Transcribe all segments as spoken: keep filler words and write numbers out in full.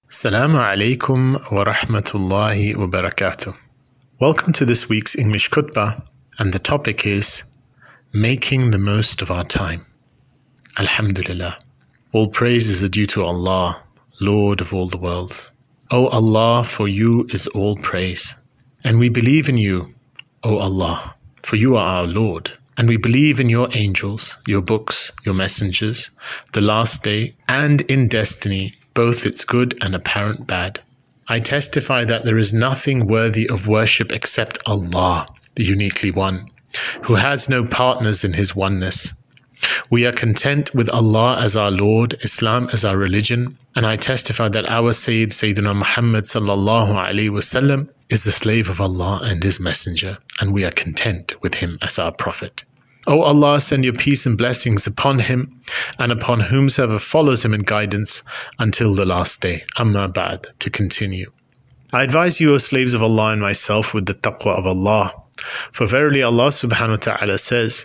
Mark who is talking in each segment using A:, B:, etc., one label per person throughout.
A: Assalamu alaikum wa rahmatullahi wa barakatuh. Welcome to this week's English khutbah, and the topic is making the most of our time. Alhamdulillah. All praises are due to Allah, Lord of all the worlds. O Allah, for you is all praise. And we believe in you, O Allah, for you are our Lord. And we believe in your angels, your books, your messengers, the last day, and in destiny, both its good and apparent bad. I testify that there is nothing worthy of worship except Allah, the uniquely one, who has no partners in his oneness. We are content with Allah as our Lord, Islam as our religion, and I testify that our Sayyid Sayyidina Muhammad sallallahu alaihi wasallam is the slave of Allah and his messenger, and we are content with him as our prophet. O Allah, send your peace and blessings upon him and upon whomsoever follows him in guidance until the last day. Amma ba'd, to continue. I advise you, O slaves of Allah, and myself with the taqwa of Allah. For verily Allah subhanahu wa ta'ala says,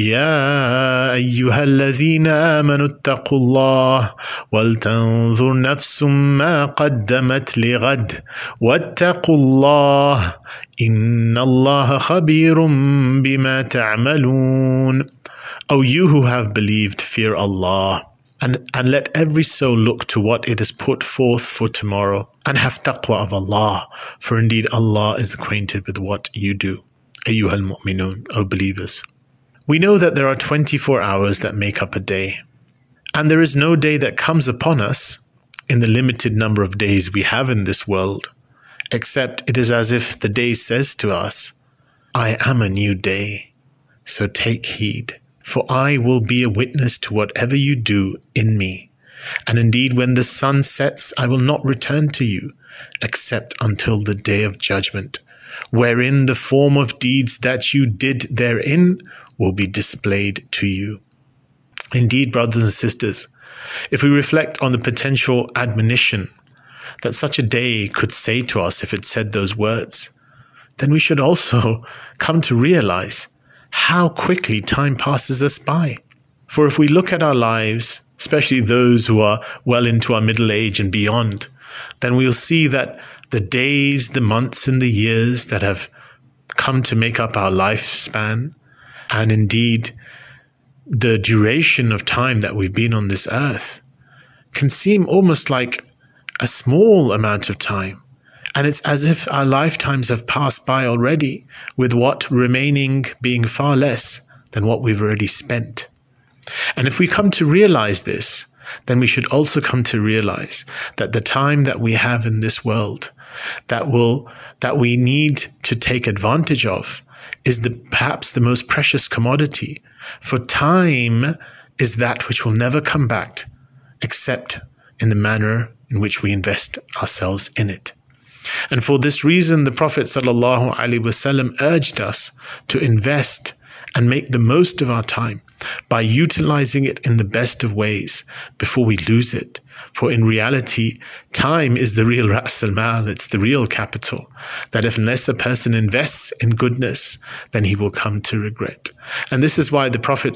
A: Ya ayyuha alladhina amanu attaqullah wal tanzur nafsum ma qaddamat lighad wattaqullah inna Allaha khabirum bima ta'malun. O you who have believed, fear Allah, and, and let every soul look to what it has put forth for tomorrow, and have taqwa of Allah, for indeed Allah is acquainted with what you do. Ayyuha al-mu'minun, O believers. We know that there are twenty-four hours that make up a day, and there is no day that comes upon us in the limited number of days we have in this world, except it is as if the day says to us, I am a new day, so take heed, for I will be a witness to whatever you do in me. And indeed, when the sun sets, I will not return to you, except until the day of judgment, wherein the form of deeds that you did therein will be displayed to you. Indeed, brothers and sisters, if we reflect on the potential admonition that such a day could say to us if it said those words, then we should also come to realize how quickly time passes us by. For if we look at our lives, especially those who are well into our middle age and beyond, then we'll see that the days, the months, and the years that have come to make up our lifespan, and indeed the duration of time that we've been on this earth, can seem almost like a small amount of time. And it's as if our lifetimes have passed by already, with what remaining being far less than what we've already spent. And if we come to realize this, then we should also come to realize that the time that we have in this world that will that we need to take advantage of is the perhaps the most precious commodity. For time is that which will never come back except in the manner in which we invest ourselves in it. And for this reason, the Prophet sallallahu alaihi wasallam urged us to invest and make the most of our time by utilizing it in the best of ways before we lose it. For in reality, time is the real Ra's al-Mal, it's the real capital, that if unless a person invests in goodness, then he will come to regret. And this is why the Prophet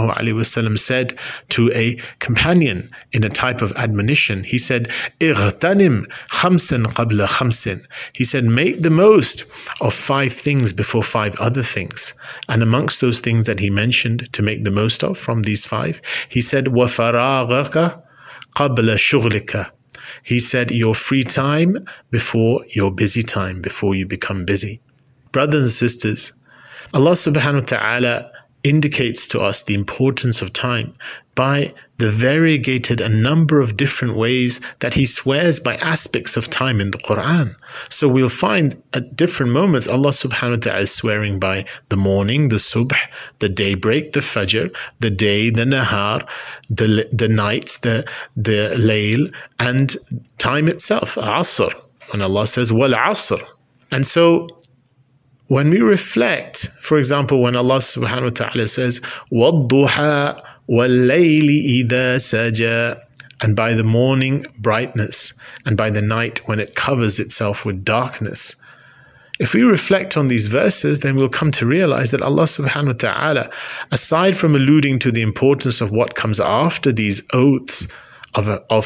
A: ﷺ said to a companion in a type of admonition, he said, اغتنم خمسا قبل خمس. He said, make the most of five things before five other things. And amongst those things that he mentioned to make the most of from these five, he said, وَفَرَاغَكَ قَبْلَ شُغْلِكَ. He said, your free time before your busy time, before you become busy. Brothers and sisters, Allah subhanahu wa ta'ala indicates to us the importance of time by the variegated a number of different ways that he swears by aspects of time in the Quran. So we'll find at different moments Allah subhanahu wa ta'ala is swearing by the morning, the subh, the daybreak, the fajr, the day, the nahar, the the nights, the the layl, and time itself, asr, when Allah says wal asr. And so when we reflect, for example, when Allah subhanahu wa ta'ala says وَالضُّحَى وَاللَّيْلِ إِذَا سَجَى, and by the morning brightness, and by the night when it covers itself with darkness. If we reflect on these verses, then we'll come to realize that Allah subhanahu wa ta'ala, aside from alluding to the importance of what comes after these oaths of, of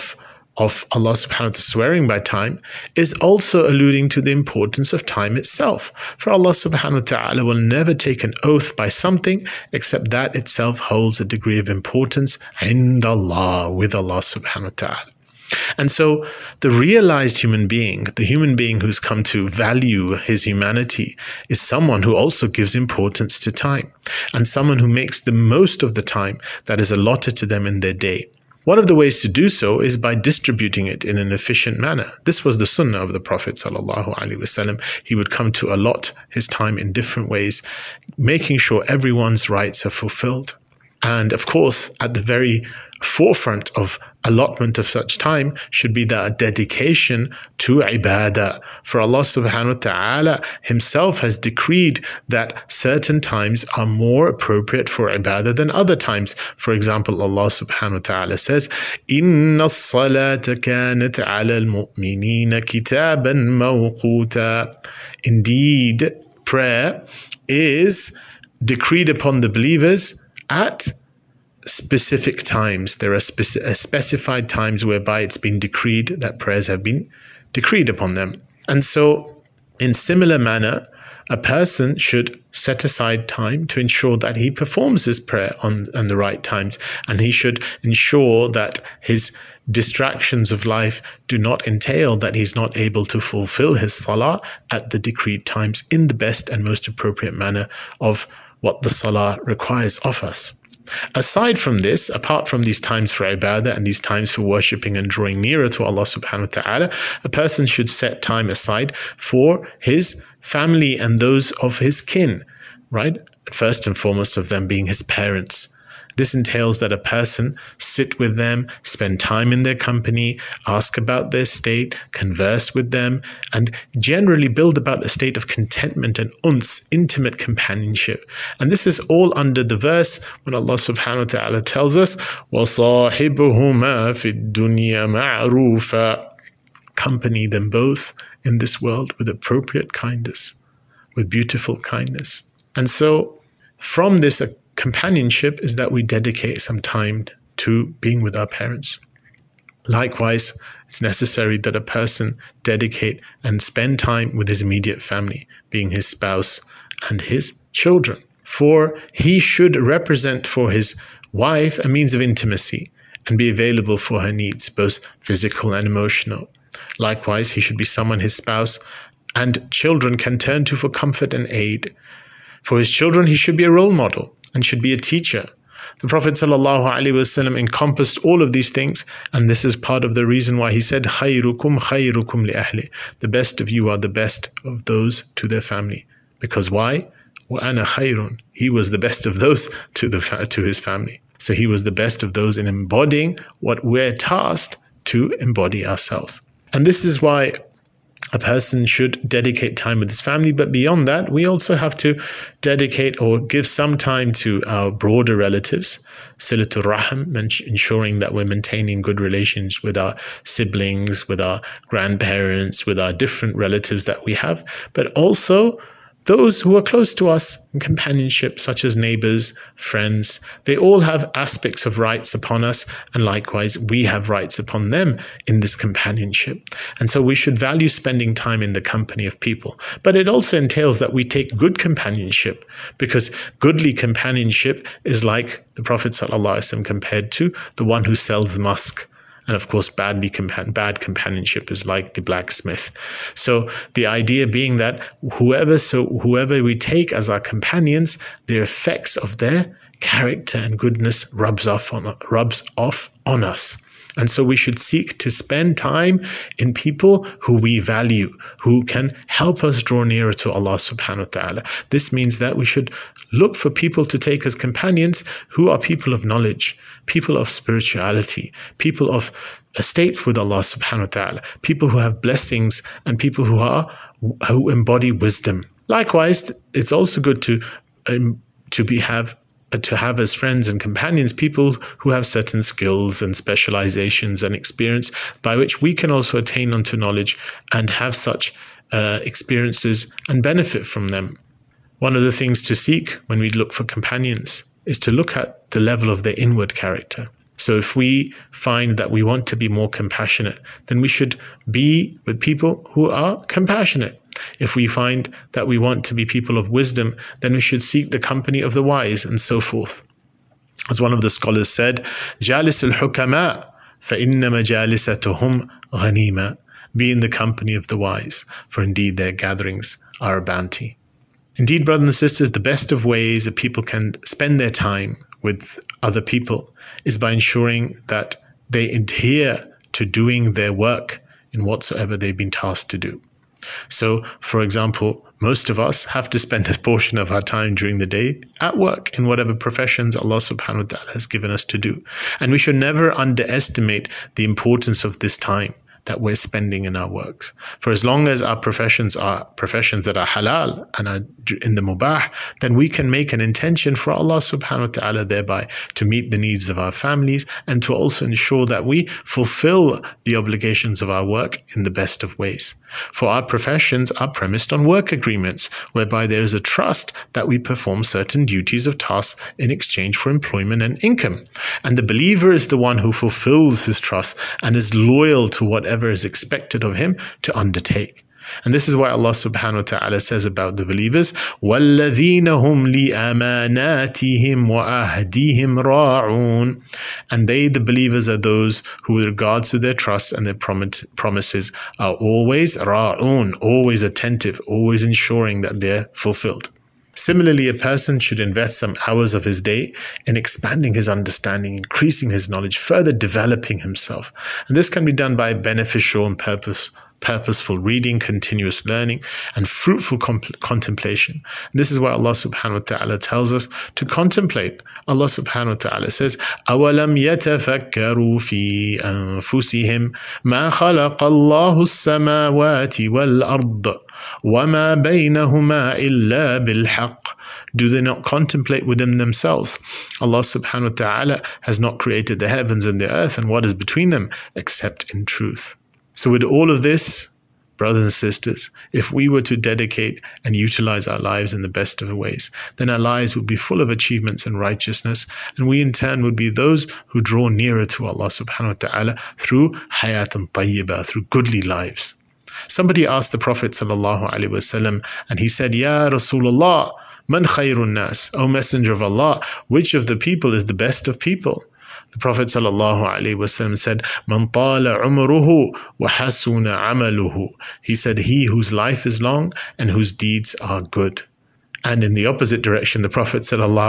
A: of Allah subhanahu wa ta'ala swearing by time is also alluding to the importance of time itself. For Allah subhanahu wa ta'ala will never take an oath by something except that itself holds a degree of importance in Allah, with Allah subhanahu wa ta'ala. And so the realized human being, the human being who's come to value his humanity, is someone who also gives importance to time, and someone who makes the most of the time that is allotted to them in their day. One of the ways to do so is by distributing it in an efficient manner. This was the sunnah of the Prophet sallallahu alaihi wasallam. He would come to allot his time in different ways, making sure everyone's rights are fulfilled. And of course, at the very forefront of allotment of such time should be the dedication to ibadah. For Allah subhanahu wa ta'ala himself has decreed that certain times are more appropriate for ibadah than other times. For example, Allah subhanahu wa ta'ala says, Inna as-salata kanat ala al-mu'minina kitaban mawquta. Indeed, prayer is decreed upon the believers at specific times. There are speci- specified times whereby it's been decreed that prayers have been decreed upon them. And so, in similar manner, a person should set aside time to ensure that he performs his prayer on, on the right times, and he should ensure that his distractions of life do not entail that he's not able to fulfill his salah at the decreed times in the best and most appropriate manner of what the salah requires of us. Aside from this, apart from these times for ibadah and these times for worshipping and drawing nearer to Allah subhanahu wa ta'ala, a person should set time aside for his family and those of his kin, right? First and foremost of them being his parents. This entails that a person sit with them, spend time in their company, ask about their state, converse with them, and generally build about a state of contentment and uns, intimate companionship. And this is all under the verse when Allah subhanahu wa ta'ala tells us, وَصَاحِبُهُمَا فِي الدُّنْيَا مَعْرُوفًا. Accompany them both in this world with appropriate kindness, with beautiful kindness. And so from this companionship is that we dedicate some time to being with our parents. Likewise, it's necessary that a person dedicate and spend time with his immediate family, being his spouse and his children. For he should represent for his wife a means of intimacy and be available for her needs, both physical and emotional. Likewise, he should be someone his spouse and children can turn to for comfort and aid. For his children, he should be a role model and should be a teacher. The Prophet ﷺ encompassed all of these things, and this is part of the reason why he said, خَيْرُكُمْ خَيْرُكُمْ لِأَهْلِ. The best of you are the best of those to their family. Because why? وَأَنَا خَيْرٌ. He was the best of those to, the fa- to his family. So he was the best of those in embodying what we're tasked to embody ourselves. And this is why a person should dedicate time with his family, but beyond that, we also have to dedicate or give some time to our broader relatives, silatul rahim, ensuring that we're maintaining good relations with our siblings, with our grandparents, with our different relatives that we have, but also those who are close to us in companionship, such as neighbors, friends. They all have aspects of rights upon us, and likewise, we have rights upon them in this companionship. And so we should value spending time in the company of people. But it also entails that we take good companionship, because goodly companionship is like the Prophet ﷺ compared to the one who sells musk. And of course, badly compa- bad companionship is like the blacksmith. So the idea being that whoever so whoever we take as our companions, the effects of their character and goodness rubs off on rubs off on us. And so we should seek to spend time in people who we value, who can help us draw nearer to Allah subhanahu wa ta'ala. This means that we should look for people to take as companions who are people of knowledge, people of spirituality, people of estates with Allah subhanahu wa ta'ala, people who have blessings and people who are who embody wisdom. Likewise, it's also good to um, to be have to have as friends and companions people who have certain skills and specializations and experience by which we can also attain unto knowledge and have such uh, experiences and benefit from them. One of the things to seek when we look for companions is to look at the level of their inward character. So if we find that we want to be more compassionate, then we should be with people who are compassionate. If we find that we want to be people of wisdom, then we should seek the company of the wise, and so forth. As one of the scholars said, جالس الحكماء فإن مجالستهم غنيمة. Be in the company of the wise, for indeed their gatherings are a bounty. Indeed, brothers and sisters, the best of ways that people can spend their time with other people is by ensuring that they adhere to doing their work in whatsoever they've been tasked to do. So, for example, most of us have to spend a portion of our time during the day at work in whatever professions Allah subhanahu wa ta'ala has given us to do. And we should never underestimate the importance of this time that we're spending in our works. For as long as our professions are professions that are halal and are in the mubah, then we can make an intention for Allah subhanahu wa ta'ala thereby to meet the needs of our families and to also ensure that we fulfill the obligations of our work in the best of ways. For our professions are premised on work agreements, whereby there is a trust that we perform certain duties of tasks in exchange for employment and income. And the believer is the one who fulfills his trust and is loyal to whatever is expected of him to undertake. And this is why Allah subhanahu wa ta'ala says about the believers, وَالَّذِينَ هُمْ لِأَمَانَاتِهِمْ وَأَهْدِيهِمْ رَاعُونَ. And they, the believers, are those who with regards to their trust and their prom- promises are always ra'un, always attentive, always ensuring that they're fulfilled. Similarly, a person should invest some hours of his day in expanding his understanding, increasing his knowledge, further developing himself. And this can be done by beneficial and purpose purposeful reading, continuous learning, and fruitful comp- contemplation. And this is why Allah subhanahu wa ta'ala tells us to contemplate. Allah subhanahu wa ta'ala says, أَوَلَمْ يَتَفَكَّرُوا فِي أَنفُسِهِمْ مَا خَلَقَ اللَّهُ السَّمَاوَاتِ وَالْأَرْضَ وَمَا بَيْنَهُمَا إِلَّا بِالْحَقِّ. Do they not contemplate within themselves? Allah subhanahu wa ta'ala has not created the heavens and the earth and what is between them except in truth. So with all of this, brothers and sisters, if we were to dedicate and utilize our lives in the best of ways, then our lives would be full of achievements and righteousness, and we in turn would be those who draw nearer to Allah subhanahu wa ta'ala through hayatan tayyibah, through goodly lives. Somebody asked the Prophet sallallahu alaihi wasallam, and he said, Ya Rasulullah, man khayrun nas, O Messenger of Allah, which of the people is the best of people? The Prophet ﷺ said, Man tala umruhu wa hasuna amaluhu. He said, he whose life is long and whose deeds are good. And in the opposite direction, the Prophet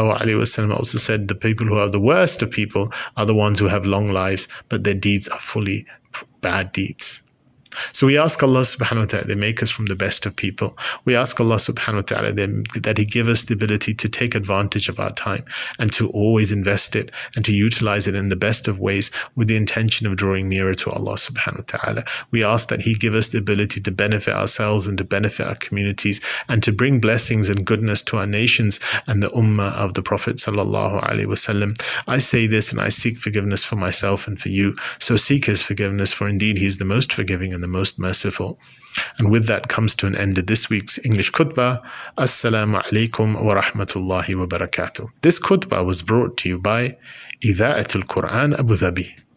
A: ﷺ also said, the people who are the worst of people are the ones who have long lives, but their deeds are fully bad deeds. So we ask Allah subhanahu wa ta'ala to make us from the best of people. We ask Allah subhanahu wa ta'ala that He give us the ability to take advantage of our time and to always invest it and to utilize it in the best of ways with the intention of drawing nearer to Allah subhanahu wa ta'ala. We ask that He give us the ability to benefit ourselves and to benefit our communities and to bring blessings and goodness to our nations and the ummah of the Prophet sallallahu alaihi wasallam. I say this and I seek forgiveness for myself and for you. So seek His forgiveness, for indeed He is the most forgiving and the most merciful. And with that comes to an end of this week's English khutbah. Assalamu alaikum wa rahmatullahi wa barakatuh. This khutbah was brought to you by Idha'atul Quran Abu Dhabi.